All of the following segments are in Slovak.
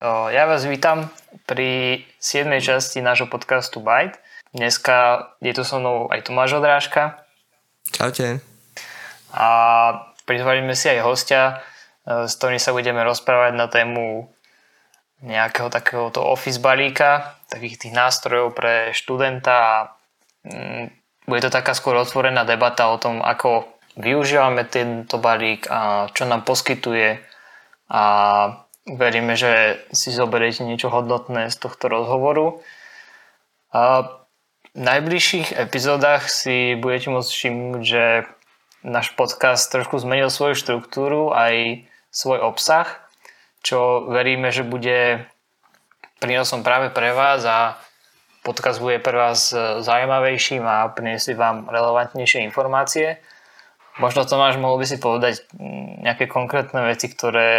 Ja vás vítam pri 7. časti nášho podcastu Byte. Dneska je tu so mnou aj Tomáš Odrážka. Čaute. A prizvali sme si aj hostia, s ktorým sa budeme rozprávať na tému nejakého takéhoto office balíka, takých tých nástrojov pre študenta a bude to taká skôr otvorená debata o tom, ako využívame tento balík a čo nám poskytuje, a veríme, že si zoberiete niečo hodnotné z tohto rozhovoru. A v najbližších epizódach si budete môcť všimnúť, že náš podcast trošku zmenil svoju štruktúru aj svoj obsah, čo veríme, že bude prínosom práve pre vás a podcast bude pre vás zaujímavejším a prinesie vám relevantnejšie informácie. Možno Tomáš, mohol by si povedať nejaké konkrétne veci,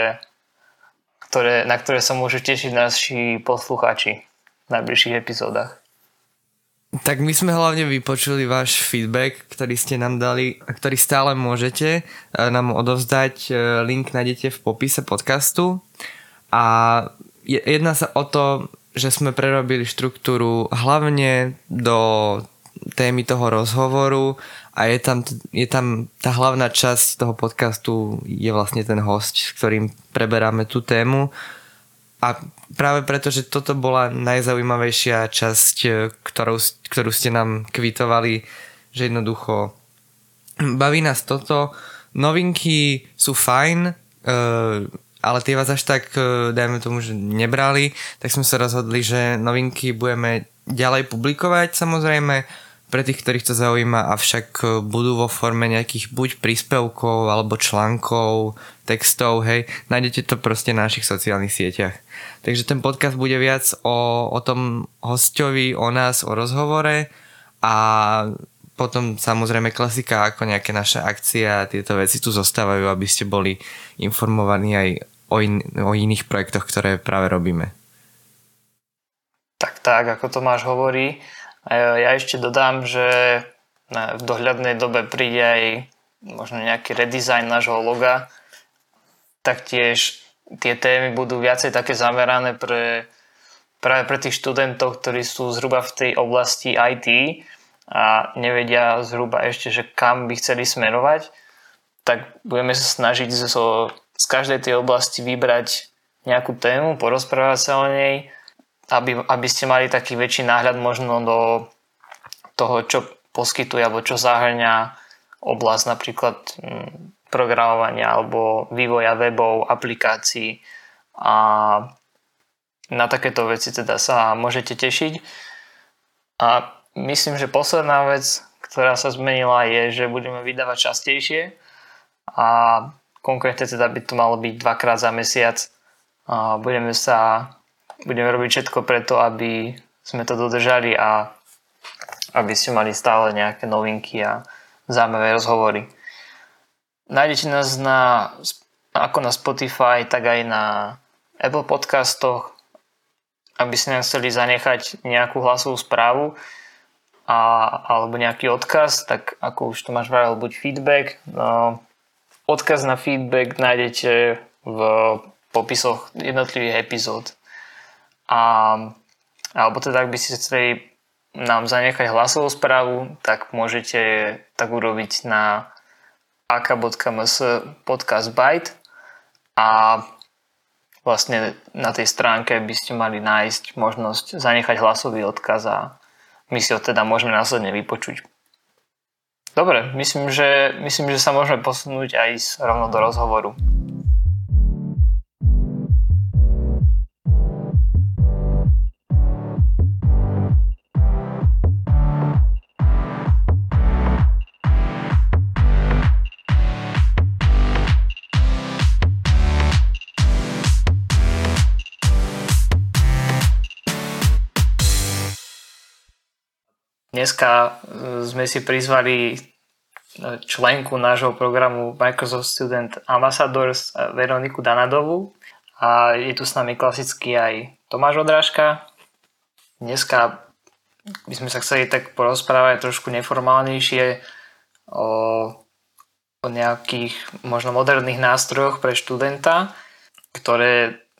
na ktoré sa môžu tešiť naši poslucháči v najbližších epizódach. Tak my sme hlavne vypočuli váš feedback, ktorý ste nám dali a ktorý stále môžete nám odovzdať. Link nájdete v popise podcastu. A jedná sa o to, že sme prerobili štruktúru hlavne do témy toho rozhovoru a je tam tá hlavná časť toho podcastu je vlastne ten host, s ktorým preberáme tú tému. A práve preto, že toto bola najzaujímavejšia časť, ktorú ste nám kvitovali, že jednoducho baví nás toto. Novinky sú fajn, ale tie vás až tak, dajme tomu, že nebrali, tak sme sa rozhodli, že novinky budeme ďalej publikovať, samozrejme, pre tých, ktorých to zaujíma, avšak budú vo forme nejakých buď príspevkov alebo článkov, textov, hej, nájdete to proste na našich sociálnych sieťach. Takže ten podcast bude viac o tom hosťovi, o nás, o rozhovore a potom samozrejme klasika, ako nejaké naše akcie a tieto veci tu zostávajú, aby ste boli informovaní aj o iných projektoch, ktoré práve robíme. Tak, ako Tomáš hovorí. Ja ešte dodám, že v dohľadnej dobe príde aj možno nejaký redesign nášho loga. Taktiež tie témy budú viacej také zamerané práve pre tých študentov, ktorí sú zhruba v tej oblasti IT a nevedia zhruba ešte, že kam by chceli smerovať. Tak budeme sa snažiť z každej tej oblasti vybrať nejakú tému, porozprávať sa o nej, aby ste mali taký väčší náhľad možno do toho, čo poskytuje alebo čo zahŕňa oblasť napríklad programovania alebo vývoja webov, aplikácií, a na takéto veci teda sa môžete tešiť. A myslím, že posledná vec, ktorá sa zmenila, je, že budeme vydávať častejšie a konkrétne teda by to malo byť 2-krát za mesiac. A budeme robiť všetko preto, aby sme to dodržali a aby ste mali stále nejaké novinky a zaujímavé rozhovory. Nájdete nás ako na Spotify, tak aj na Apple podcastoch. Aby ste nám chceli zanechať nejakú hlasovú správu alebo nejaký odkaz, tak ako už Tomáš vravel, buď feedback. Odkaz na feedback nájdete v popisoch jednotlivých epizód. Alebo teda, ak by ste chceli nám zanechať hlasovú správu, tak môžete tak urobiť na ak.ms podcast Byte a vlastne na tej stránke by ste mali nájsť možnosť zanechať hlasový odkaz a my si ho teda môžeme následne vypočuť. Dobre, myslím, že sa môžeme posunúť aj rovno do rozhovoru. Dneska sme si prizvali členku nášho programu Microsoft Student Ambassadors Veroniku Danadovú a je tu s nami klasicky aj Tomáš Odrážka. Dneska by sme sa chceli tak porozprávať trošku neformálnejšie o nejakých možno moderných nástrojoch pre študenta, ktoré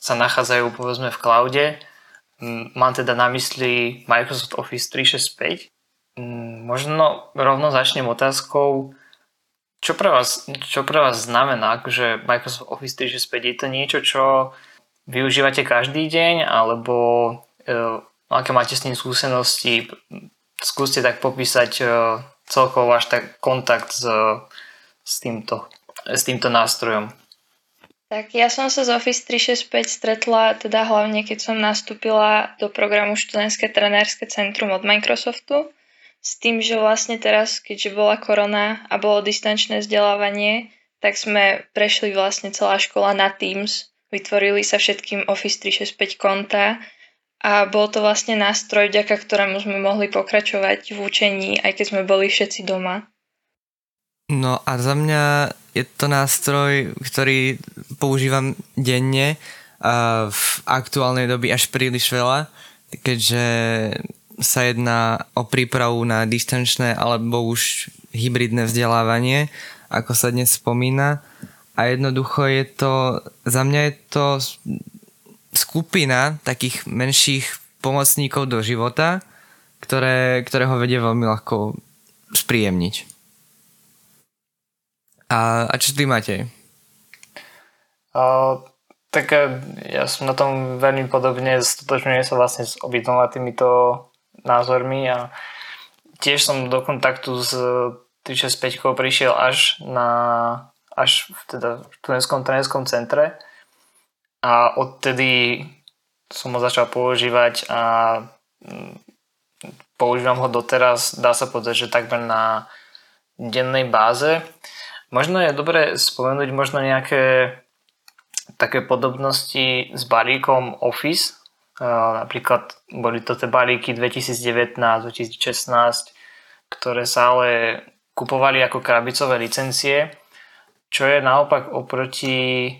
sa nachádzajú povedzme v cloude. Mám teda na mysli Microsoft Office 365. Možno rovno začnem otázkou, čo pre vás znamená, že Microsoft Office 365 je to niečo, čo využívate každý deň, alebo aké máte s ním skúsenosti? Skúste tak popísať celkovo váš kontakt s týmto nástrojom. Tak ja som sa z Office 365 stretla teda hlavne, keď som nastúpila do programu študentské trenérske centrum od Microsoftu. S tým, že vlastne teraz, keďže bola korona a bolo distančné vzdelávanie, tak sme prešli vlastne celá škola na Teams. Vytvorili sa všetkým Office 365 konta a bol to vlastne nástroj, vďaka ktorému sme mohli pokračovať v učení, aj keď sme boli všetci doma. No a za mňa je to nástroj, ktorý používam denne a v aktuálnej dobe až príliš veľa, keďže sa jedná o prípravu na distančné alebo už hybridné vzdelávanie, ako sa dnes spomína. A jednoducho je to, za mňa je to skupina takých menších pomocníkov do života, ktoré ho vedie veľmi ľahko spríjemniť. A čo ty, Matej? Tak ja som na tom veľmi podobne, stotočňujem sa vlastne s obidvoma týmito názormi a tiež som do kontaktu s 365 prišiel až v študentskom trénerskom centre a odtedy som ho začal používať a používam ho doteraz, dá sa povedať, že takmer na dennej báze. Možno je dobre spomenúť možno nejaké také podobnosti s balíkom Office. Napríklad boli to tie balíky 2019, 2016, ktoré sa ale kupovali ako krabicové licencie, čo je naopak oproti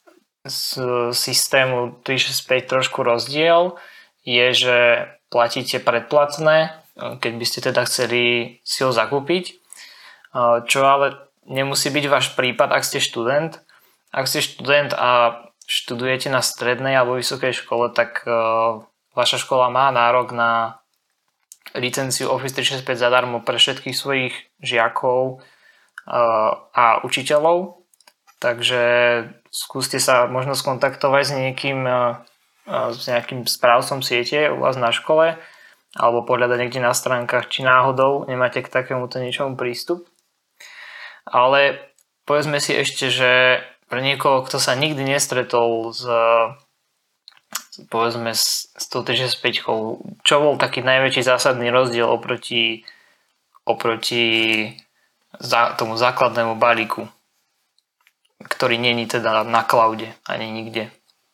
systému 365 trošku rozdiel, je, že platíte predplatné, keď by ste teda chceli si ho zakúpiť, čo ale nemusí byť váš prípad, ak ste študent. Ak ste študent a študujete na strednej alebo vysokej škole, tak vaša škola má nárok na licenciu Office 365 zadarmo pre všetkých svojich žiakov a učiteľov. Takže skúste sa možno skontaktovať s nejakým správcom siete u vás na škole alebo pohľadať niekde na stránkach, či náhodou nemáte k takémuto niečomu prístup. Ale povedzme si ešte, že pre niekoho, kto sa nikdy nestretol s 365, čo bol taký najväčší zásadný rozdiel oproti tomu základnému balíku, ktorý není teda na cloude ani nikde?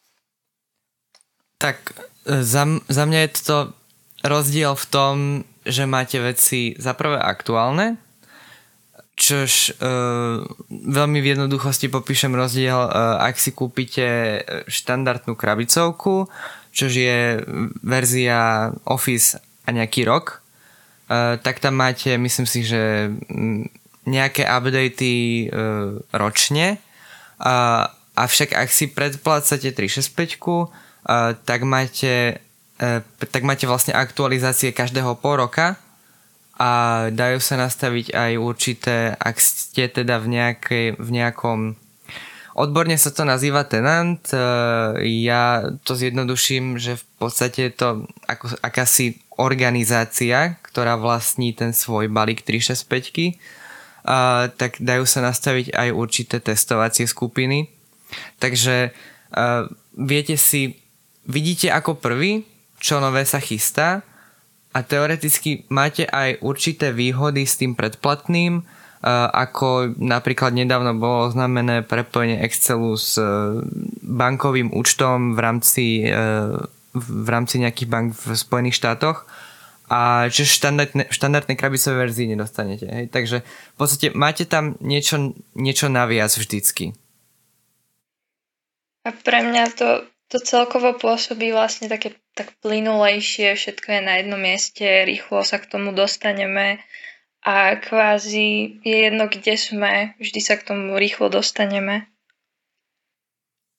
Tak za mňa je to rozdiel v tom, že máte veci za prvé aktuálne, čož veľmi v jednoduchosti popíšem rozdiel, ak si kúpite štandardnú krabicovku, čož je verzia Office a nejaký rok, tak tam máte, myslím si, že nejaké updaty ročne, avšak ak si predplácate 365, tak máte vlastne aktualizácie každého pol roka a dajú sa nastaviť aj určité, ak ste teda v nejakom, odborne sa to nazýva tenant, ja to zjednoduším, že v podstate je to akási organizácia, ktorá vlastní ten svoj balík 365, tak dajú sa nastaviť aj určité testovacie skupiny, takže vidíte ako prvý, čo nové sa chystá, a teoreticky máte aj určité výhody s tým predplatným, ako napríklad nedávno bolo oznámené prepojenie Excelu s bankovým účtom v rámci nejakých bank v Spojených štátoch, a čo štandardnej krabicovej verzii nedostanete. Hej? Takže v podstate máte tam niečo naviac vždycky. A pre mňa to celkovo pôsobí vlastne tak plynulejšie, všetko je na jednom mieste, rýchlo sa k tomu dostaneme a kvázi je jedno, kde sme, vždy sa k tomu rýchlo dostaneme.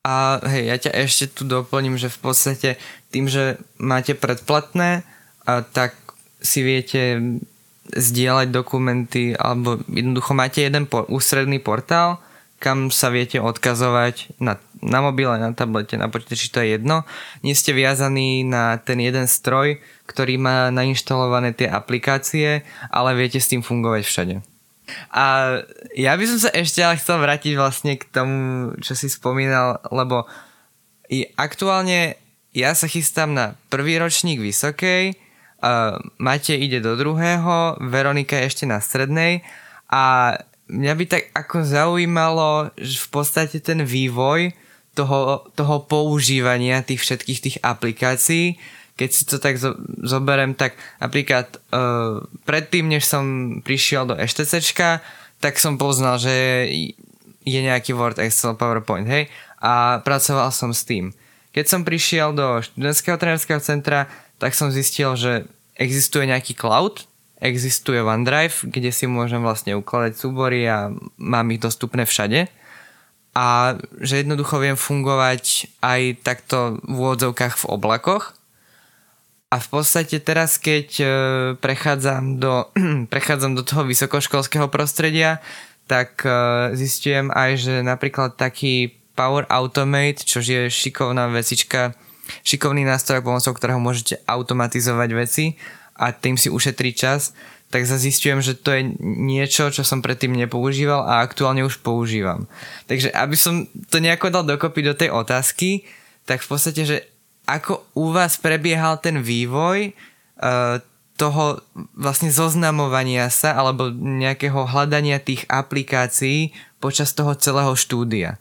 A hej, ja ťa ešte tu doplním, že v podstate tým, že máte predplatné, tak si viete zdieľať dokumenty, alebo jednoducho máte jeden ústredný portál, kam sa viete odkazovať na mobile, na tablete, na počítači, to je jedno. Nie ste viazaní na ten jeden stroj, ktorý má nainštalované tie aplikácie, ale viete s tým fungovať všade. A ja by som sa ešte chcel vrátiť vlastne k tomu, čo si spomínal, lebo aktuálne ja sa chystám na prvý ročník vysokej, Matej ide do druhého, Veronika je ešte na strednej a mňa by tak ako zaujímalo, že v podstate ten vývoj toho používania tých všetkých tých aplikácií, keď si to tak zoberiem, tak napríklad predtým, než som prišiel do EŠTCčka, tak som poznal, že je nejaký Word, Excel, PowerPoint, hej, a pracoval som s tým. Keď som prišiel do študentského trénerského centra, tak som zistil, že existuje nejaký cloud, existuje OneDrive, kde si môžem vlastne ukladať súbory a mám ich dostupné všade. A že jednoducho viem fungovať aj takto v úvodzovkách v oblakoch. A v podstate teraz, keď prechádzam do toho vysokoškolského prostredia, tak zistujem aj, že napríklad taký Power Automate, čo je šikovná vecička, šikovný nástroj, pomocou ktorého môžete automatizovať veci a tým si ušetriť čas, tak zistujem, že to je niečo, čo som predtým nepoužíval a aktuálne už používam. Takže aby som to nejako dal dokopy do tej otázky, tak v podstate, že ako u vás prebiehal ten vývoj toho vlastne zoznamovania sa alebo nejakého hľadania tých aplikácií počas toho celého štúdia?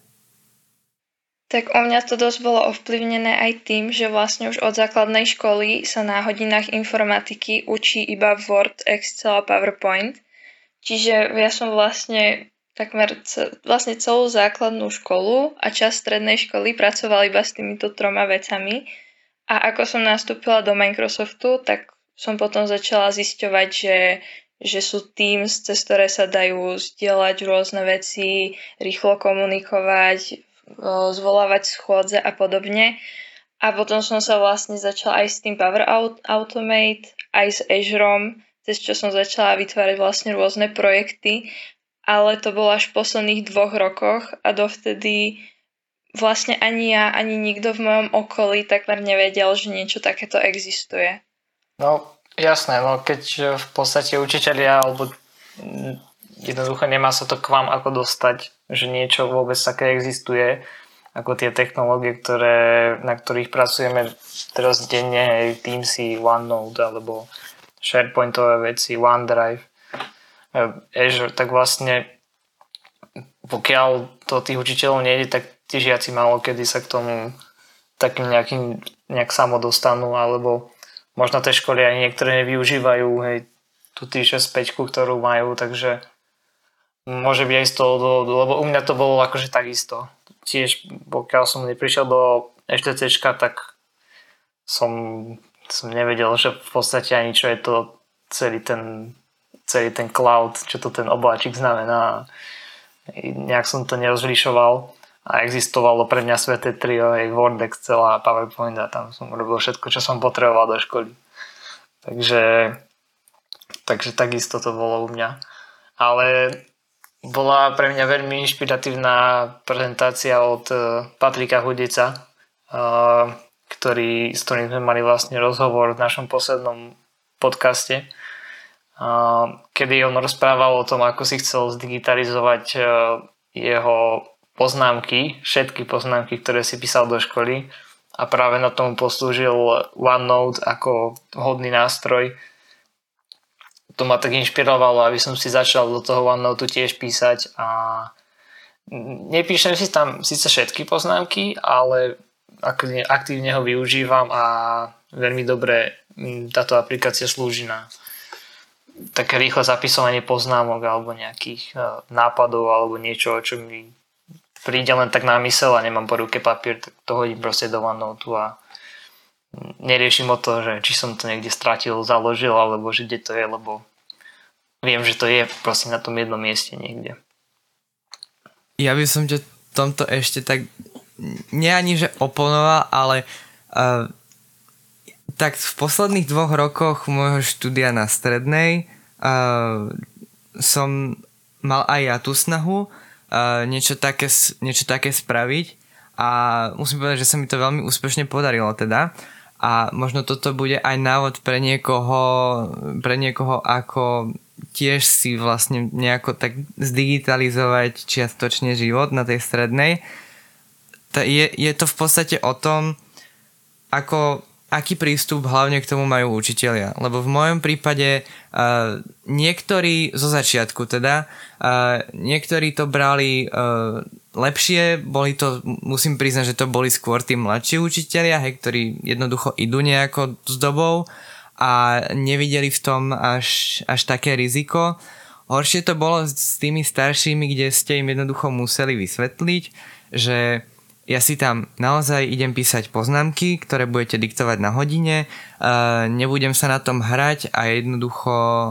Tak u mňa to dosť bolo ovplyvnené aj tým, že vlastne už od základnej školy sa na hodinách informatiky učí iba Word, Excel a PowerPoint. Čiže ja som vlastne takmer vlastne celú základnú školu a časť strednej školy pracovala iba s týmito 3 vecami. A ako som nastúpila do Microsoftu, tak som potom začala zisťovať, že sú Teams, cez ktoré sa dajú zdieľať rôzne veci, rýchlo komunikovať, zvolávať schôdze a podobne. A potom som sa vlastne začala aj s tým Power Automate, aj s Azureom, cez čo som začala vytvárať vlastne rôzne projekty, ale to bolo až v posledných 2 rokoch a dovtedy vlastne ani ja, ani nikto v mojom okolí takmer nevedel, že niečo takéto existuje. No jasné, no keď v podstate učitelia alebo jednoducho nemá sa to k vám ako dostať, že niečo vôbec také existuje, ako tie technológie, na ktorých pracujeme teraz denne, Teamsy, OneNote alebo SharePointové veci, OneDrive, Azure, tak vlastne pokiaľ to tých učiteľov nejde, tak tí žiaci málo kedy sa k tomu takým nejak samo dostanú, alebo možno tie školy ani niektoré nevyužívajú, hej, tú 365, ktorú majú, takže môže byť aj z toho dôvodu, lebo u mňa to bolo akože takisto. Tiež pokiaľ som neprišiel do EŠTCčka, tak som nevedel, že v podstate ani čo je to celý ten cloud, čo to ten obláčik znamená. Nejak som to nerozlišoval a existovalo pre mňa sveté trio, Word, Excel a PowerPoint a tam som robil všetko, čo som potreboval do školy. Takže takisto to bolo u mňa. Ale bola pre mňa veľmi inšpiratívna prezentácia od Patrika Hudica, s ktorým sme mali vlastne rozhovor v našom poslednom podcaste, kedy on rozprával o tom, ako si chcel zdigitalizovať jeho poznámky, všetky poznámky, ktoré si písal do školy, a práve na tom poslúžil OneNote ako vhodný nástroj. To ma tak inšpirovalo, aby som si začal do toho OneNote tiež písať a nepíšem si tam síce všetky poznámky, ale aktívne ho využívam a veľmi dobre táto aplikácia slúži na také rýchle zapisovanie poznámok alebo nejakých nápadov alebo niečo, čo mi príde len tak na mysel a nemám po ruke papier, tak to hodím proste do OneNote a neriešim o to, že či som to niekde stratil, založil alebo že kde to je, lebo viem, že to je prosím na tom jednom mieste niekde. Ja by som ťa tomto ešte tak nie ani že oponoval, ale tak v posledných 2 rokoch môjho štúdia na strednej som mal aj ja tú snahu niečo také spraviť a musím povedať, že sa mi to veľmi úspešne podarilo teda a možno toto bude aj návod pre niekoho ako tiež si vlastne nejako tak zdigitalizovať čiastočne život na tej strednej. Je to v podstate o tom, aký prístup hlavne k tomu majú učitelia. Lebo v mojom prípade niektorí zo začiatku teda, niektorí to brali lepšie, musím priznať, že to boli skôr tí mladší učitelia, ktorí jednoducho idú nejako s dobou a nevideli v tom až také riziko. Horšie to bolo s tými staršími, kde ste im jednoducho museli vysvetliť, že ja si tam naozaj idem písať poznámky, ktoré budete diktovať na hodine, nebudem sa na tom hrať a jednoducho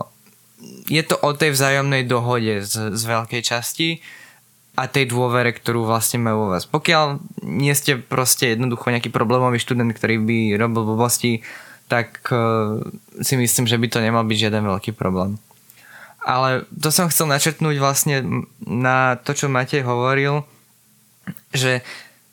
je to o tej vzájomnej dohode z veľkej časti a tej dôvere, ktorú vlastne majú vo vás. Pokiaľ nie ste proste jednoducho nejaký problémový študent, ktorý by robil blbosti, tak si myslím, že by to nemal byť žiaden veľký problém. Ale to som chcel načrtnúť vlastne na to, čo Matej hovoril, že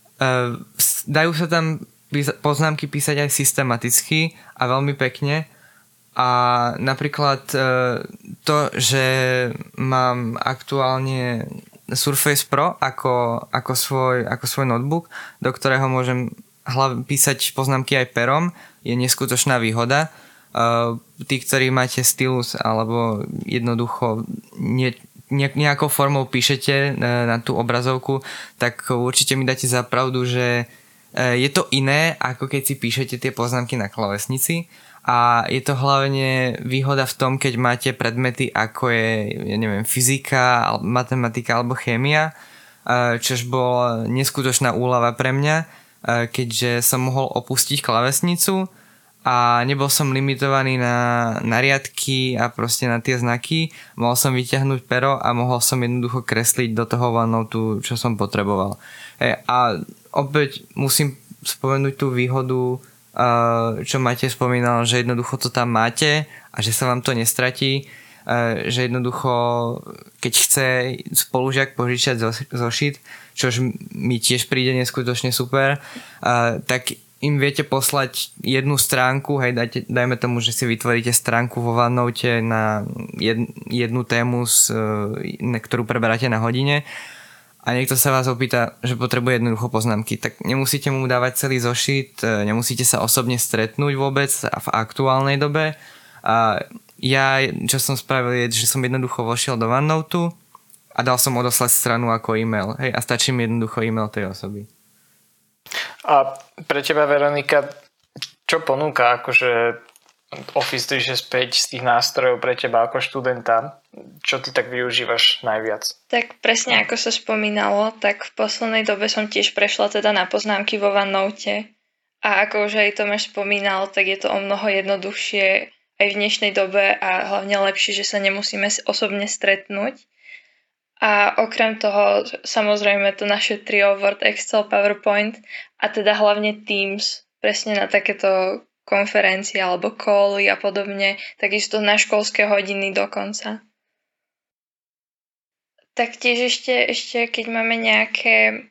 dajú sa tam poznámky písať aj systematicky a veľmi pekne a napríklad to, že mám aktuálne Surface Pro ako svoj notebook, do ktorého môžem písať poznámky aj perom, je neskutočná výhoda. Tí, ktorí máte stylus alebo jednoducho nejakou formou píšete na tú obrazovku, tak určite mi dáte za pravdu, že je to iné, ako keď si píšete tie poznámky na klávesnici a je to hlavne výhoda v tom, keď máte predmety ako je, ja neviem, fyzika, matematika alebo chémia, čož bola neskutočná úľava pre mňa, keďže som mohol opustiť klávesnicu a nebol som limitovaný na riadky a proste na tie znaky. Mohol som vyťahnuť pero a mohol som jednoducho kresliť do toho OneNote, čo som potreboval. A opäť musím spomenúť tú výhodu, čo Matej spomínal, že jednoducho to tam máte a že sa vám to nestratí, že jednoducho keď chce spolužiak požičať zošit, čož mi tiež príde neskutočne super, tak im viete poslať jednu stránku, dajme tomu, že si vytvoríte stránku vo OneNote na jednu tému, ktorú preberáte na hodine a niekto sa vás opýta, že potrebuje jednoducho poznámky, tak nemusíte mu dávať celý zošit, nemusíte sa osobne stretnúť vôbec v aktuálnej dobe. A ja, čo som spravil, je, že som jednoducho vošiel do OneNote a dal som odoslať stranu ako e-mail. A stačí mi jednoducho e-mail tej osoby. A pre teba, Veronika, čo ponúka akože Office 365 z tých nástrojov pre teba ako študenta? Čo ty tak využívaš najviac? Tak presne ako sa spomínalo, tak v poslednej dobe som tiež prešla teda na poznámky vo OneNote a ako už aj Tomáš spomínal, tak je to o mnoho jednoduchšie aj v dnešnej dobe a hlavne lepšie, že sa nemusíme osobne stretnúť. A okrem toho, samozrejme, to naše trio Word, Excel, PowerPoint a teda hlavne Teams, presne na takéto konferencie alebo cally a podobne, takisto na školské hodiny dokonca. Taktiež ešte keď máme nejaké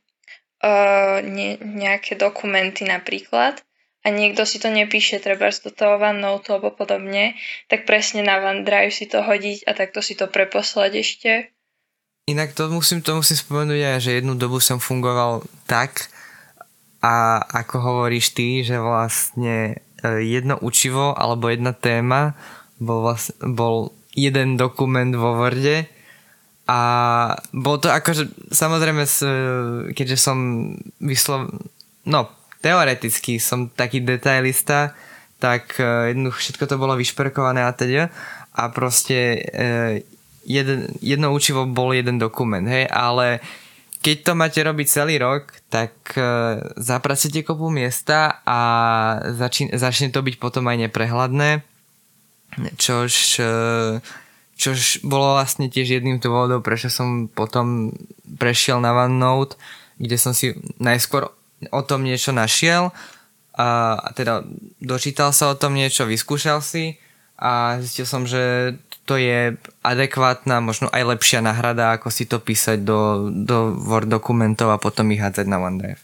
dokumenty napríklad a niekto si to nepíše trebárs do toho OneNote alebo podobne, tak presne na OneDrive si to hodiť a takto si to preposlať ešte. Inak to musím spomenúť aj, že jednu dobu som fungoval tak, a ako hovoríš ty, že vlastne jedno učivo alebo jedna téma bol jeden dokument vo Worde a bol to akože samozrejme, keďže som teoreticky som taký detailista, tak jednoducho všetko to bolo vyšperkované a teda a proste jedno učivo bol jeden dokument, ale keď to máte robiť celý rok, tak zapracujete kopu miesta a začne to byť potom aj neprehľadné, čož bolo vlastne tiež jedným dôvodom, prečo som potom prešiel na OneNote, kde som si najskôr o tom niečo našiel a teda dočítal sa o tom niečo, vyskúšal si a zistil som, že to je adekvátna, možno aj lepšia náhrada, ako si to písať do Word dokumentov a potom ich hádzať na OneDrive.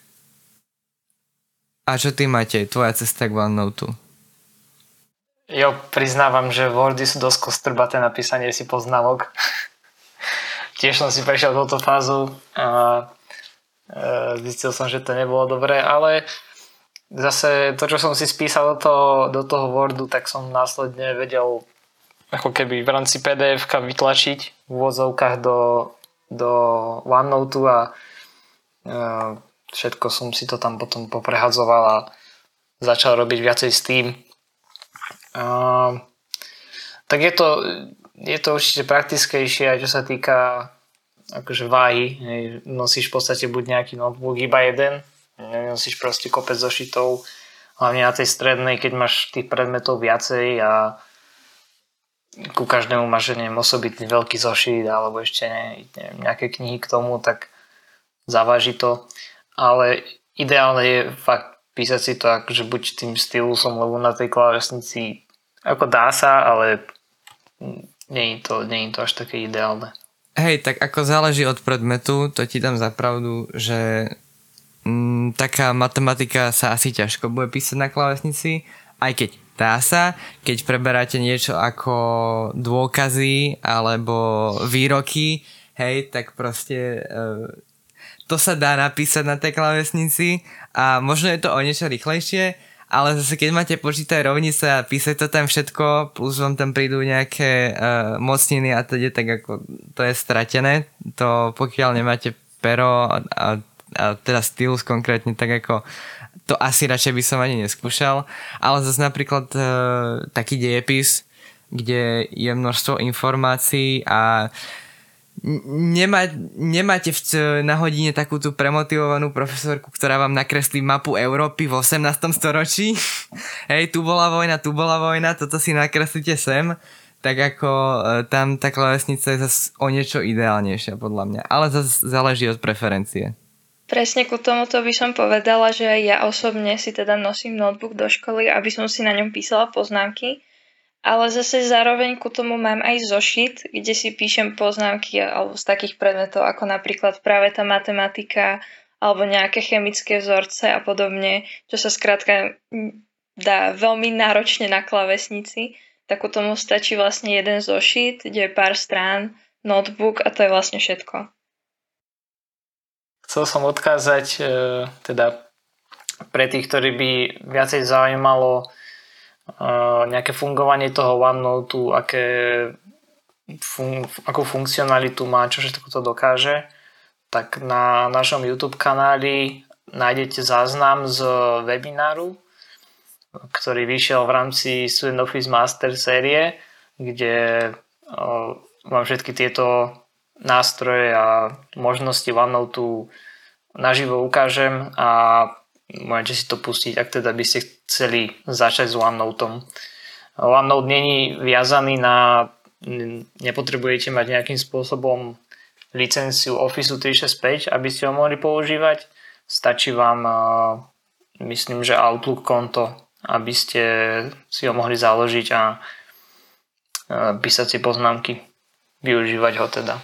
A čo ty, Matej, tvoja cesta k OneNote? Jo, priznávam, že Wordy sú dosť kostrbaté na písanie si poznámok. Tiež som si prešiel touto fázu a zistil som, že to nebolo dobré, ale zase to, čo som si spísal do toho Wordu, tak som následne vedel ako keby v rámci PDF-ka vytlačiť v úvodzovkách do OneNote a všetko som si to tam potom poprehadzoval a začal robiť viacej s tým. Tak je to určite praktickejšie, aj čo sa týka akože váhy. Nosíš v podstate buď nejaký notebook iba jeden, nosíš proste kopec zošitov, hlavne na tej strednej, keď máš tých predmetov viacej a ku každému máš osobitný veľký zošit alebo ešte neviem, nejaké knihy k tomu, tak zaváži to. Ale ideálne je fakt písať si to akože buď tým stylusom, lebo na tej klávesnici ako dá sa, ale nie je to až také ideálne. Hej, tak ako záleží od predmetu, to ti dám za pravdu, že taká matematika sa asi ťažko bude písať na klávesnici, aj keď dá sa, keď preberáte niečo ako dôkazy alebo výroky, hej, tak proste to sa dá napísať na tej klávesnici a možno je to o niečo rýchlejšie, ale zase keď máte počítať rovnice a písať to tam všetko, plus vám tam prídu nejaké mocniny a teda, tak ako to je stratené. To pokiaľ nemáte pero a teda stylus konkrétne, tak ako to asi radšej by som ani neskúšal. Ale zase napríklad taký dejepis, kde je množstvo informácií a nemáte na hodine takú tú premotivovanú profesorku, ktorá vám nakreslí mapu Európy v 18. storočí. Hej, tu bola vojna, toto si nakreslíte sem. Tak ako tam tá klávesnica je zase o niečo ideálnejšia podľa mňa. Ale zase záleží od preferencie. Presne ku tomuto by som povedala, že ja osobne si teda nosím notebook do školy, aby som si na ňom písala poznámky. Ale zase zároveň ku tomu mám aj zošit, kde si píšem poznámky alebo z takých predmetov, ako napríklad práve tá matematika alebo nejaké chemické vzorce a podobne, čo sa skrátka dá veľmi náročne na klávesnici, tak ku tomu stačí vlastne jeden zošit, kde je pár strán, notebook a to je vlastne všetko. Chcel som odkázať teda pre tých, ktorí by viacej zaujímalo nejaké fungovanie toho OneNote, akú funkcionalitu má, čo všetko to dokáže, tak na našom YouTube kanáli nájdete záznam z webináru, ktorý vyšiel v rámci Student Office Master série, kde vám všetky tieto nástroje a možnosti OneNote naživo ukážem a môžete si to pustiť, ak teda by ste chceli začať s OneNoteom. OneNote není viazaný nepotrebujete mať nejakým spôsobom licenciu Office 365, aby ste ho mohli používať. Stačí vám, myslím, že Outlook konto, aby ste si ho mohli založiť a písať si poznámky, využívať ho teda.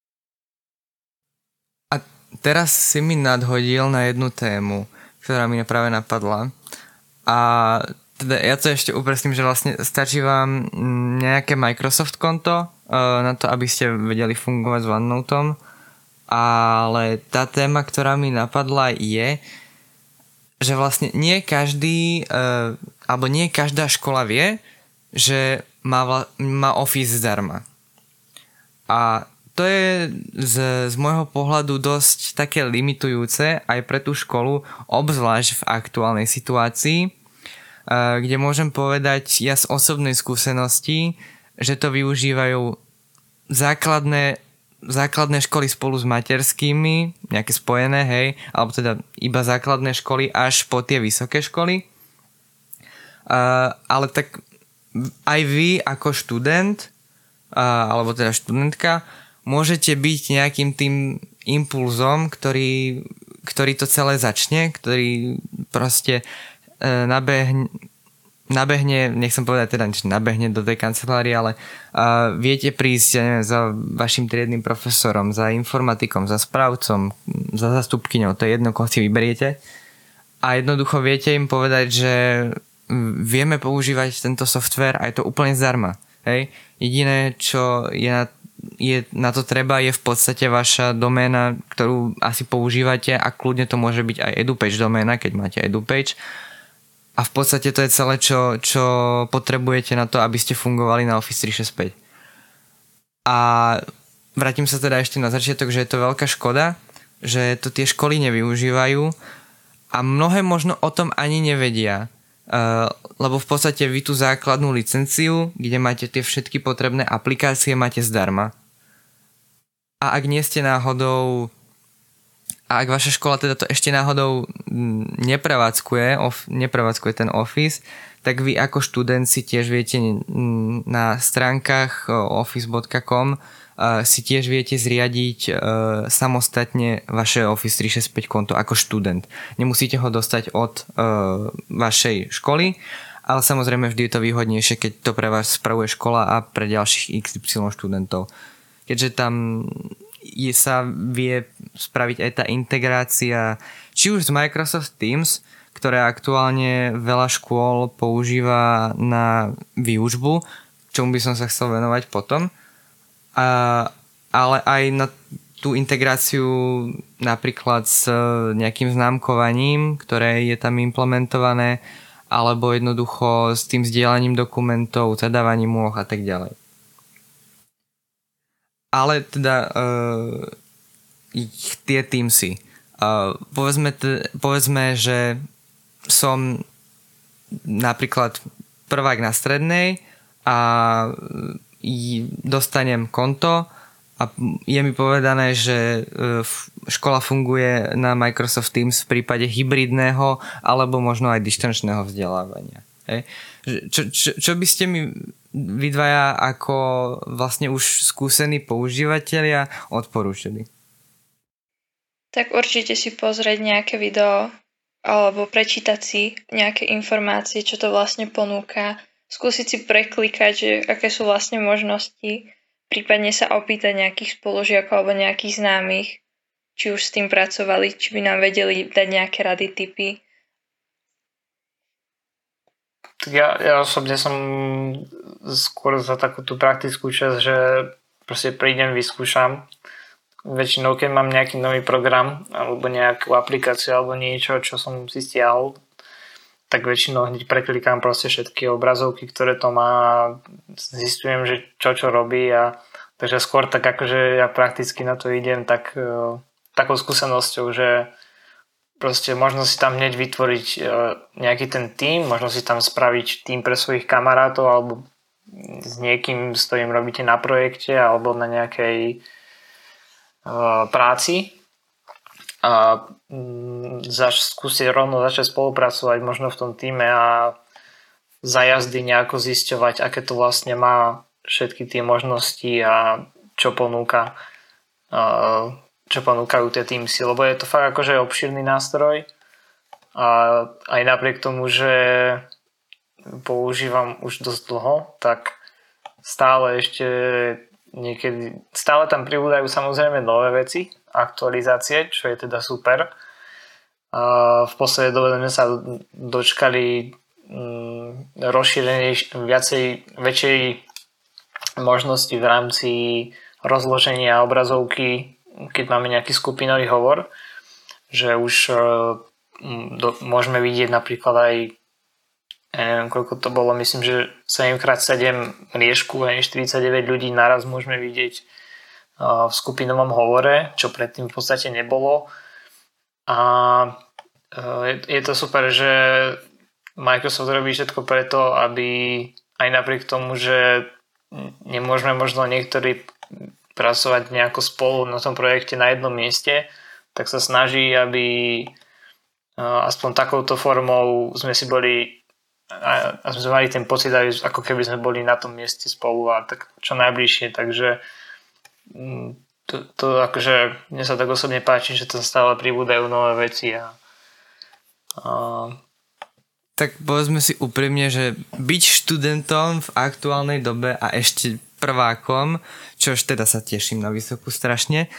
A teraz si mi nadhodil na jednu tému, ktorá mi práve napadla. A teda ja to ešte upresním, že vlastne stačí vám nejaké Microsoft konto na to, aby ste vedeli fungovať s OneNoteom. Ale tá téma, ktorá mi napadla je, že vlastne nie každý, alebo nie každá škola vie, že má Office zdarma. A to je z môjho pohľadu dosť také limitujúce aj pre tú školu, obzvlášť v aktuálnej situácii, kde môžem povedať ja z osobnej skúsenosti, že to využívajú základné školy spolu s materskými, nejaké spojené, hej, alebo teda iba základné školy až po tie vysoké školy. Ale tak aj vy ako študent, alebo teda študentka, môžete byť nejakým tým impulzom, ktorý ktorý to celé začne, ktorý proste nabehne, nechcem povedať teda, že nabehne do tej kancelárie, ale viete prísť, ja neviem, za vašim triednym profesorom, za informatikom, za správcom, za zastupkyňou, to je jedno, koho si vyberiete. A jednoducho viete im povedať, že vieme používať tento software a je to úplne zdarma. Hej? Jediné, čo je na to treba, je v podstate vaša doména, ktorú asi používate, a kľudne to môže byť aj EduPage doména, keď máte EduPage. A v podstate to je celé, čo potrebujete na to, aby ste fungovali na Office 365. A vrátim sa teda ešte na začiatok, že je to veľká škoda, že to tie školy nevyužívajú a mnohé možno o tom ani nevedia. Lebo v podstate vy tú základnú licenciu, kde máte tie všetky potrebné aplikácie, máte zdarma. A ak nie ste náhodou... A ak vaša škola teda to ešte náhodou neprevádzkuje ten Office, tak vy ako študent si tiež viete na stránkach office.com si tiež viete zriadiť samostatne vaše Office 365 konto ako študent. Nemusíte ho dostať od vašej školy, ale samozrejme vždy je to výhodnejšie, keď to pre vás spravuje škola a pre ďalších XY študentov. Keďže tam sa vie spraviť aj tá integrácia či už z Microsoft Teams, ktoré aktuálne veľa škôl používa na výučbu, čomu by som sa chcel venovať potom, ale aj na tú integráciu napríklad s nejakým známkovaním, ktoré je tam implementované, alebo jednoducho s tým zdieľaním dokumentov, zadávaním úloh a tak ďalej. Ale teda tie Teamsy. Povedzme, že som napríklad prvák na strednej a dostanem konto a je mi povedané, že škola funguje na Microsoft Teams v prípade hybridného alebo možno aj dištančného vzdelávania. Čo by ste mi vy dvaja ako vlastne už skúsení používatelia odporúčili? Tak určite si pozrieť nejaké video alebo prečítať si nejaké informácie, čo to vlastne ponúka. Skúsiť si preklikať, že aké sú vlastne možnosti. Prípadne sa opýtať nejakých spolužiakov alebo nejakých známych, či už s tým pracovali, či by nám vedeli dať nejaké rady, tipy. Tak ja osobne som skôr za takú tú praktickú časť, že proste prídem, vyskúšam. Väčšinou, keď mám nejaký nový program alebo nejakú aplikáciu alebo niečo, čo som si stiahol, tak väčšinou hneď preklikám proste všetky obrazovky, ktoré to má a zistujem, že čo robí, a takže skôr tak akože ja prakticky na to idem takou skúsenosťou, že proste možno si tam hneď vytvoriť nejaký ten tím, možno si tam spraviť tím pre svojich kamarátov alebo s niekým, s ktorým robíte na projekte alebo na nejakej práci a skúsiť rovno začať spolupracovať možno v tom týme a za jazdy nejako zisťovať, aké to vlastne má všetky tie možnosti a čo ponúkajú tie Teamsy, lebo je to fakt akože obširný nástroj a aj napriek tomu, že používam už dosť dlho, tak stále tam pribúdajú samozrejme nové veci, aktualizácie, čo je teda super. A v poslednej dobe sme sa dočkali väčšej možnosti v rámci rozloženia obrazovky, keď máme nejaký skupinový hovor, že už môžeme vidieť napríklad aj neviem, koľko to bolo, myslím, že 7x7 riešku, aj 49 ľudí naraz môžeme vidieť v skupinovom hovore, čo predtým v podstate nebolo. A je to super, že Microsoft robí všetko preto, aby aj napriek tomu, že nemôžeme možno niektorí pracovať nejako spolu na tom projekte na jednom mieste, tak sa snaží, aby aspoň takouto formou sme mali ten pocit, ako keby sme boli na tom mieste spolu a tak čo najbližšie, takže to akože mne sa tak osobne páči, že tam stále pribúdajú nové veci a tak povedzme si úprimne, že byť študentom v aktuálnej dobe a ešte prvákom, čož teda sa teším na vysokú strašne,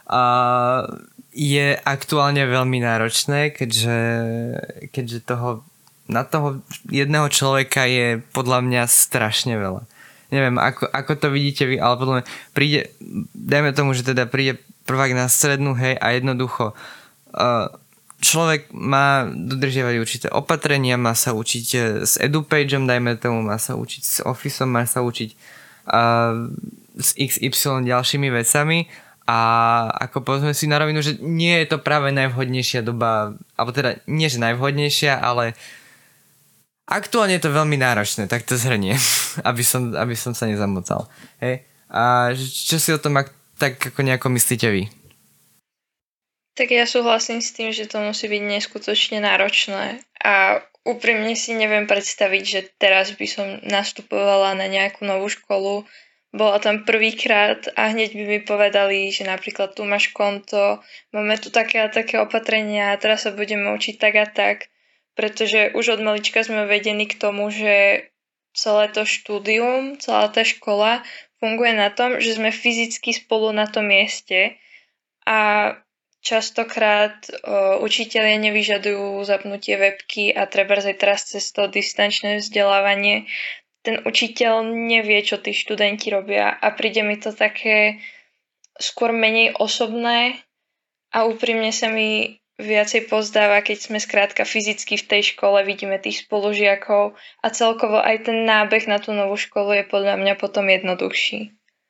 je aktuálne veľmi náročné, keďže na toho jedného človeka je podľa mňa strašne veľa. Neviem, ako to vidíte vy, ale podľa mňa dajme tomu, že teda príde prvák na strednú, hej, a jednoducho človek má dodržiavať určité opatrenia, má sa učiť s EduPageom, dajme tomu, má sa učiť s Officeom, má sa učiť s XY ďalšími vecami a ako povedzme si na rovinu, že nie je to práve najvhodnejšia doba, alebo teda nie, že najvhodnejšia, ale aktuálne je to veľmi náročné, tak to zhrnie, aby som sa nezamotal. Hej? A čo si o tom tak ako nejako myslíte vy? Tak ja súhlasím s tým, že to musí byť neskutočne náročné a úprimne si neviem predstaviť, že teraz by som nastupovala na nejakú novú školu, bola tam prvýkrát a hneď by mi povedali, že napríklad tu máš konto, máme tu také a také opatrenia a teraz sa budeme učiť tak a tak, pretože už od malička sme vedení k tomu, že celé to štúdium, celá tá škola funguje na tom, že sme fyzicky spolu na tom mieste a častokrát učitelia nevyžadujú zapnutie webky a treba aj teraz cez to distančné vzdelávanie. Ten učiteľ nevie, čo tí študenti robia a príde mi to také skôr menej osobné a úprimne sa mi viacej pozdáva, keď sme skrátka fyzicky v tej škole, vidíme tých spolužiakov a celkovo aj ten nábeh na tú novú školu je podľa mňa potom jednoduchší.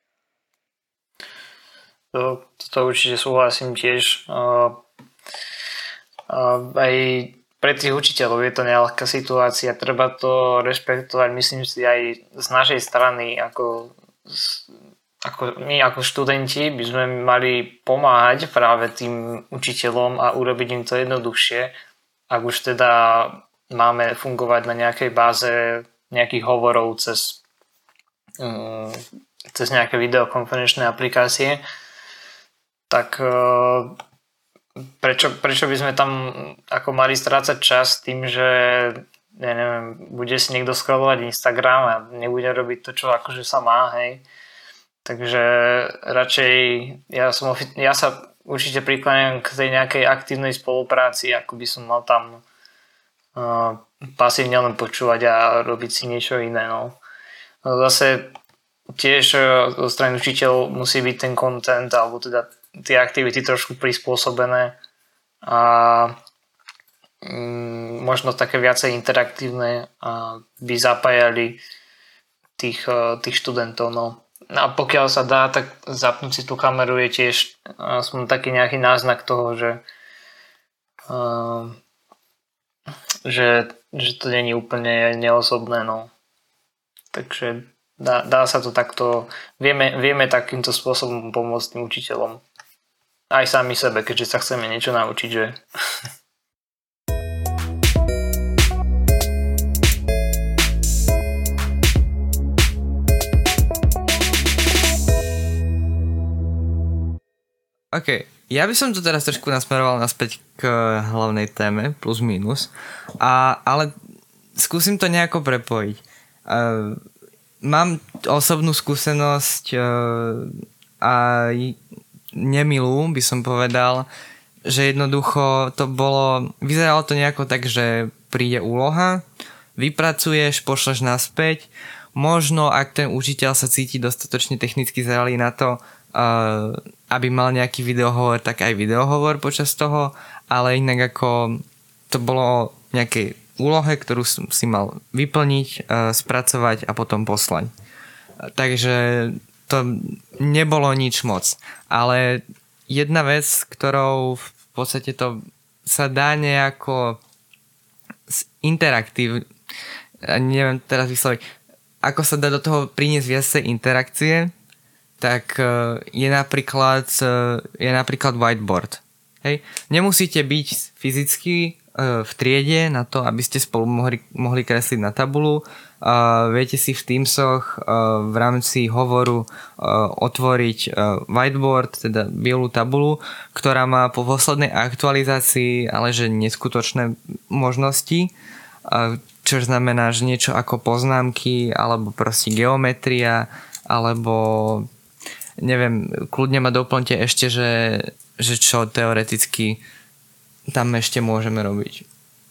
To určite súhlasím tiež. Aj pre tých učiteľov je to nejaká situácia, treba to rešpektovať, myslím si aj z našej strany, ako my ako študenti by sme mali pomáhať práve tým učiteľom a urobiť im to jednoduchšie, ak už teda máme fungovať na nejakej báze nejakých hovorov cez nejaké videokonferenčné aplikácie, tak prečo by sme tam ako mali strácať čas tým, že ja neviem, bude si niekto scrollovať Instagram a nebude robiť to, čo akože sa má, hej. Takže radšej ja sa určite prikláňam k tej nejakej aktívnej spolupráci, ako by som mal tam pasívne len počúvať a robiť si niečo iné. No. Zase tiež zo strany učiteľov musí byť ten content alebo teda tie aktivity trošku prispôsobené a možno také viacej interaktívne, by zapájali tých študentov. No. A pokiaľ sa dá, tak zapnúť si tú kameru je tiež aspoň taký nejaký náznak toho, že to nie je úplne neosobné. No. Takže dá sa to takto, vieme takýmto spôsobom pomôcť tým učiteľom. Aj sami sebe, keďže sa chceme niečo naučiť, že? OK, ja by som to teraz trošku nasmeroval naspäť k hlavnej téme, plus minus, ale skúsim to nejako prepojiť. Mám osobnú skúsenosť a nemilú, by som povedal, že jednoducho vyzeralo to nejako tak, že príde úloha, vypracuješ, pošleš naspäť, možno ak ten učiteľ sa cíti dostatočne technicky zrelý na to, aby mal nejaký videohovor, tak aj videohovor počas toho, ale inak ako to bolo nejakej úlohe, ktorú si mal vyplniť, spracovať a potom poslať. Takže to nebolo nič moc. Ale jedna vec, ktorou v podstate to sa dá nejako neviem teraz vysloviť, ako sa dá do toho priniesť viacej interakcie, tak je napríklad whiteboard. Hej? Nemusíte byť fyzicky v triede na to, aby ste spolu mohli kresliť na tabulu. Viete si v Teamsoch v rámci hovoru otvoriť whiteboard, teda bielú tabulu, ktorá má po poslednej aktualizácii ale že neskutočné možnosti, čo znamená, že niečo ako poznámky alebo proste geometria alebo neviem, kľudne ma doplňte ešte, že čo teoreticky tam ešte môžeme robiť.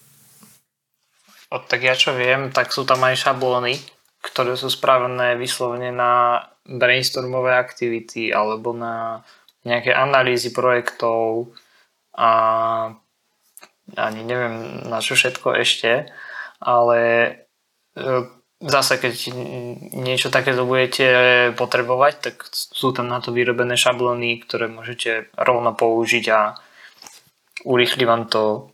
Tak ja čo viem, tak sú tam aj šablóny, ktoré sú spravené vyslovene na brainstormové aktivity alebo na nejaké analýzy projektov a ani neviem na čo všetko ešte, ale zase keď niečo takéto budete potrebovať, tak sú tam na to vyrobené šablóny, ktoré môžete rovno použiť a urýchli vám to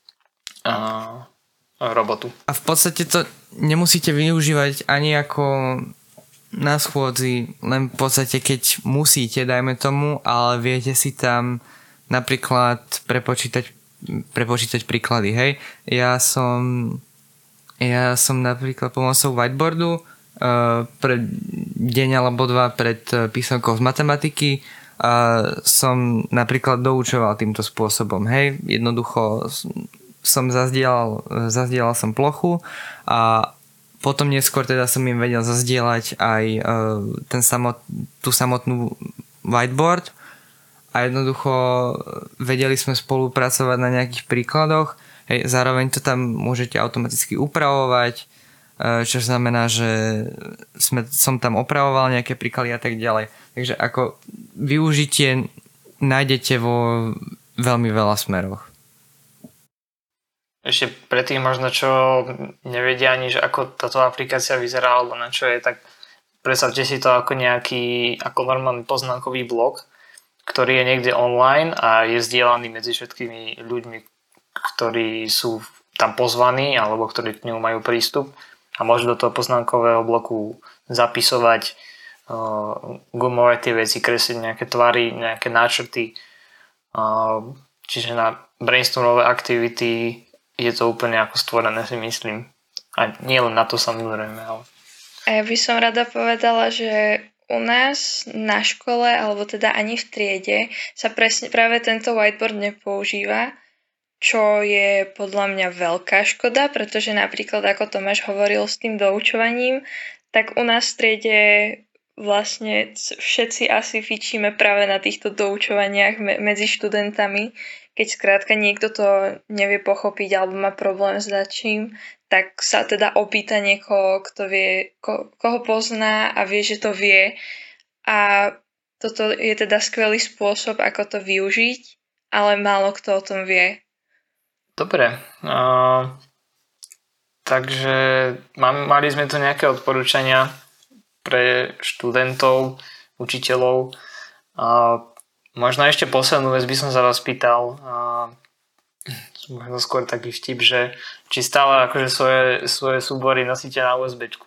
robotu. A v podstate to nemusíte využívať ani ako na schôdzi, len v podstate keď musíte, dajme tomu, ale viete si tam napríklad prepočítať príklady, hej. Ja som napríklad pomocou whiteboardu pred deň alebo dva pred písomkou z matematiky som napríklad doučoval týmto spôsobom, hej. Jednoducho som zazdielal som plochu a potom neskôr teda som im vedel zazdieľať aj tú samotnú whiteboard a jednoducho vedeli sme spolupracovať na nejakých príkladoch. Hej, zároveň to tam môžete automaticky upravovať, čo znamená, že som tam opravoval nejaké príklady a tak ďalej. Takže ako využitie nájdete vo veľmi veľa smeroch. Ešte pre tých možno, čo nevedia ani, že ako táto aplikácia vyzerá alebo na čo je, tak predstavte si to ako ako normálny poznámkový blok, ktorý je niekde online a je zdieľaný medzi všetkými ľuďmi, ktorí sú tam pozvaní alebo ktorí k nemu majú prístup a môžu do toho poznámkového bloku zapisovať, gumovať tie veci, kresliť nejaké tvary, nejaké náčrty. Čiže na brainstormové aktivity je to úplne ako stvorené, si myslím. A nie len na to samozrejme, ale... A ja by som rada povedala, že u nás na škole, alebo teda ani v triede, sa presne práve tento whiteboard nepoužíva, čo je podľa mňa veľká škoda, pretože napríklad, ako Tomáš hovoril s tým doučovaním, tak u nás v triede vlastne všetci asi fičíme práve na týchto doučovaniach medzi študentami. Keď skrátka niekto to nevie pochopiť alebo má problém s dačím, tak sa teda opýta niekoho, kto vie, koho pozná a vie, že to vie. A toto je teda skvelý spôsob, ako to využiť, ale málo kto o tom vie. Dobre. Takže mali sme tu nejaké odporúčania pre študentov, učiteľov. Možno ešte poslednú vec by som sa vás pýtal, možno skôr taký vtip, že či stále akože svoje súbory nosíte na USBčku.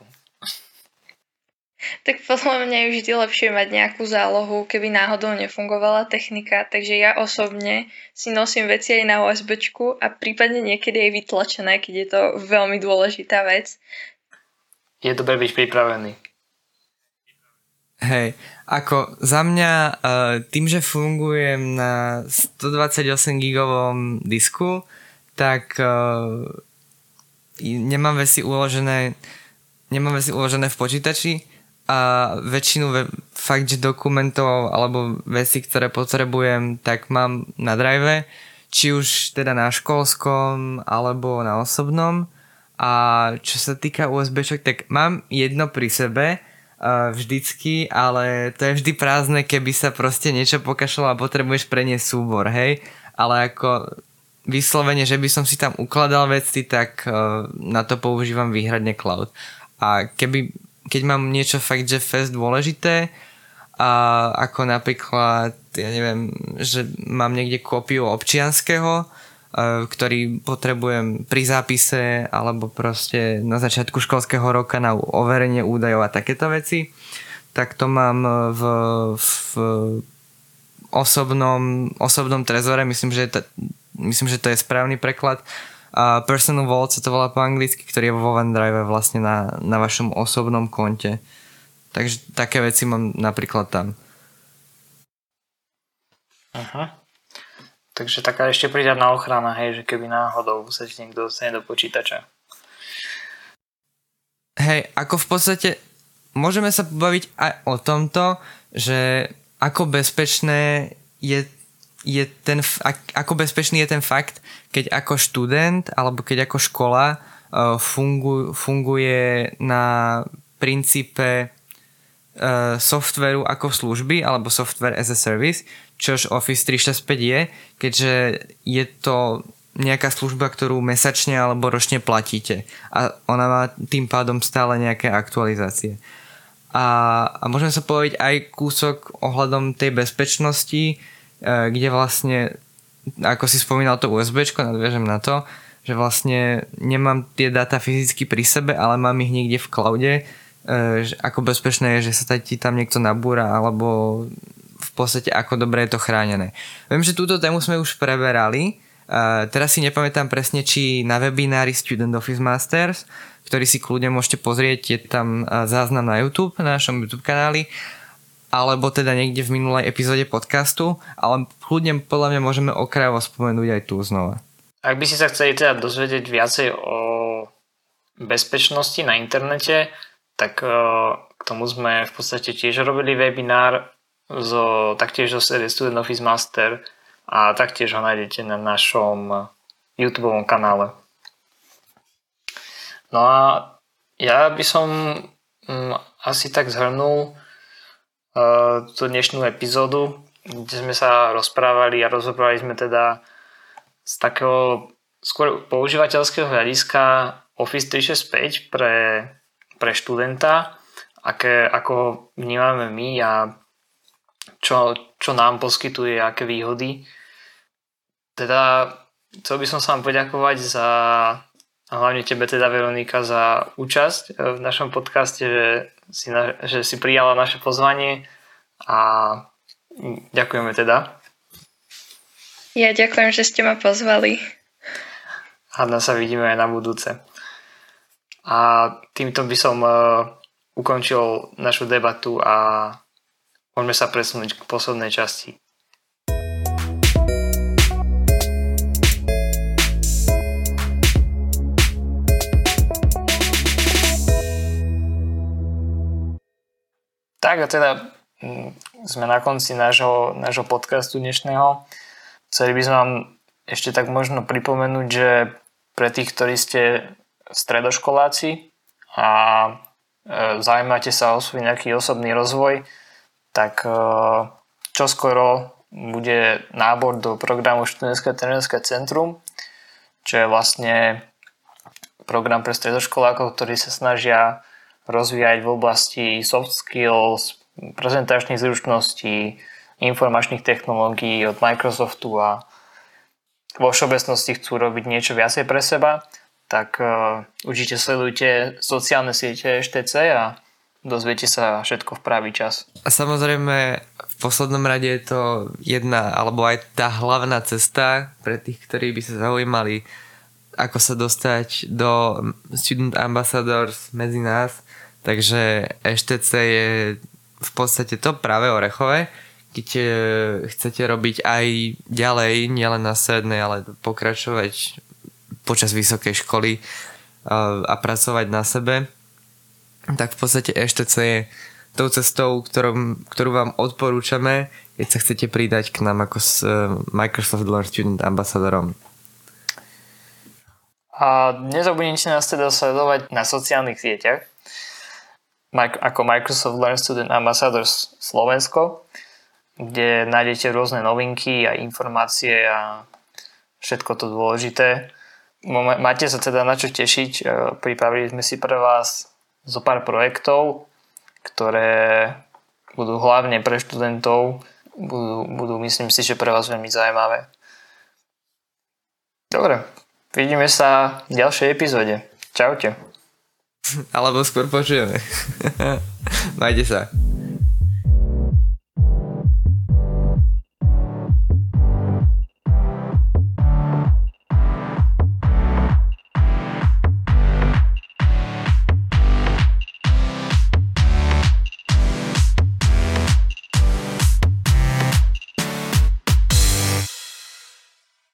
Tak podľa mňa je vždy lepšie mať nejakú zálohu, keby náhodou nefungovala technika, takže ja osobne si nosím veci aj na USBčku a prípadne niekedy je vytlačené, keď je to veľmi dôležitá vec. Je dobre byť pripravený. Hej, ako za mňa tým, že fungujem na 128 gigovom disku, tak nemám veci uložené v počítači a väčšinu fakt, že dokumentov alebo veci, ktoré potrebujem, tak mám na drive, či už teda na školskom alebo na osobnom. A čo sa týka USBčok, tak mám jedno pri sebe vždycky, ale to je vždy prázdne, keby sa proste niečo pokašľalo a potrebuješ preniesť súbor, hej. Ale ako vyslovene, že by som si tam ukladal veci, tak na to používam výhradne cloud. A keď mám niečo fakt, že fest dôležité, a ako napríklad, ja neviem, že mám niekde kópiu občianskeho, ktorý potrebujem pri zápise alebo proste na začiatku školského roka na overenie údajov a takéto veci, tak to mám v osobnom trezore, myslím, že to je správny preklad, Personal Vault sa to volá po anglicky, ktorý je vo OneDrive vlastne na vašom osobnom konte. Takže také veci mám napríklad tam. Aha. Takže taká ešte prídavná ochrana, hej, že keby náhodou sa ti niekto dostane do počítača. Hej, ako v podstate môžeme sa pobaviť aj o tomto, že ako bezpečné ako bezpečný je ten fakt, keď ako študent alebo keď ako škola funguje na princípe softvéru ako služby alebo software as a service, čož Office 365 je, keďže je to nejaká služba, ktorú mesačne alebo ročne platíte a ona má tým pádom stále nejaké aktualizácie. A môžeme sa povedať aj kúsok ohľadom tej bezpečnosti, kde vlastne, ako si spomínal to USBčko, nadviažem na to, že vlastne nemám tie dáta fyzicky pri sebe, ale mám ich niekde v cloude, ako bezpečné je, že sa ti tam niekto nabúra, alebo v podstate ako dobre je to chránené. Viem, že túto tému sme už preberali. Teraz si nepamätám presne, či na webinári Student Office Masters, ktorý si kľudne môžete pozrieť, je tam záznam na YouTube, na našom YouTube kanáli, alebo teda niekde v minulej epizóde podcastu, ale kľudne podľa mňa môžeme okrajovo spomenúť aj tu znova. Ak by si sa chceli teda dozvedieť viacej o bezpečnosti na internete, tak k tomu sme v podstate tiež robili webinár taktiež zo série Student Office Master a taktiež ho nájdete na našom YouTubeovom kanále. No a ja by som asi tak zhrnul tú dnešnú epizódu, kde sme sa rozprávali a rozobrali sme teda z takého skôr používateľského hľadiska Office 365 pre študenta, ako ho vnímame my a čo nám poskytuje, aké výhody. Teda chcel by som sa vám poďakovať a hlavne tebe teda, Veronika, za účasť v našom podcaste, že si prijala naše pozvanie a ďakujeme teda. Ja ďakujem, že ste ma pozvali. Hádam sa vidíme aj na budúce. A týmto by som ukončil našu debatu a môžeme sa presunúť k poslednej časti. Tak a teda sme na konci nášho podcastu dnešného. Chceli by sme vám ešte tak možno pripomenúť, že pre tých, ktorí ste stredoškoláci a zaujímate sa o svoj nejaký osobný rozvoj, tak čoskoro bude nábor do programu Študentské trénerské centrum, čo je vlastne program pre stredoškolákov, ktorí sa snažia rozvíjať v oblasti soft skills, prezentačných zručností, informačných technológií od Microsoftu a vo všeobecnosti chcú robiť niečo viacej pre seba, tak určite sledujte sociálne siete HTC a dozviete sa všetko v pravý čas. A samozrejme v poslednom rade je to jedna alebo aj tá hlavná cesta pre tých, ktorí by sa zaujímali, ako sa dostať do Student Ambassadors medzi nás. Takže HTC je v podstate to práve orechové, keď chcete robiť aj ďalej, nielen na strednej, ale pokračovať počas vysokej školy a pracovať na sebe, tak v podstate HTC je tou cestou, ktorú vám odporúčame, keď sa chcete pridať k nám ako s Microsoft Learn Student Ambassadorom. A nezabudnite nás teda sledovať na sociálnych sieťach ako Microsoft Learn Student Ambassadors Slovensko, kde nájdete rôzne novinky a informácie a všetko to dôležité. Máte sa teda na čo tešiť. Pripravili sme si pre vás zo pár projektov, ktoré budú hlavne pre študentov, budú myslím si, že pre vás veľmi zaujímavé. Dobre, vidíme sa v ďalšej epizóde. Čaute. Alebo skôr počujeme. Majte sa.